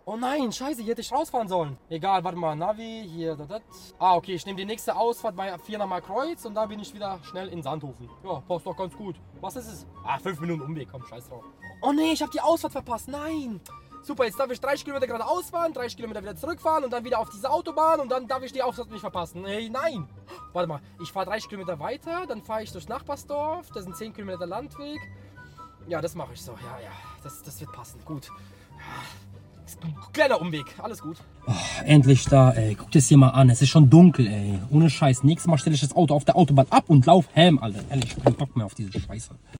Oh nein, scheiße, hier hätte ich rausfahren sollen. Egal, warte mal, Navi, hier, das. Ah, okay, ich nehme die nächste Ausfahrt bei 4 nach Kreuz und da bin ich wieder schnell in Sandhofen. Ja, passt doch ganz gut. Was ist es? Ah, 5 Minuten Umweg, komm, scheiß drauf. Oh nee, ich habe die Ausfahrt verpasst, nein. Super, jetzt darf ich 30 Kilometer geradeaus fahren, 30 Kilometer wieder zurückfahren und dann wieder auf diese Autobahn und dann darf ich die Ausfahrt nicht verpassen. Hey, nein. Warte mal, ich fahre 30 Kilometer weiter, dann fahre ich durch Nachbarsdorf, das sind 10 Kilometer Landweg. Ja, das mache ich so, ja, das wird passen, gut. Kleiner Umweg, alles gut. Oh, endlich da, ey. Guck das hier mal an. Es ist schon dunkel, ey. Ohne Scheiß. Nächstes Mal stelle ich das Auto auf der Autobahn ab und lauf Helm, Alter. Ehrlich, ich hab keinen Bock mehr auf diese Scheiße.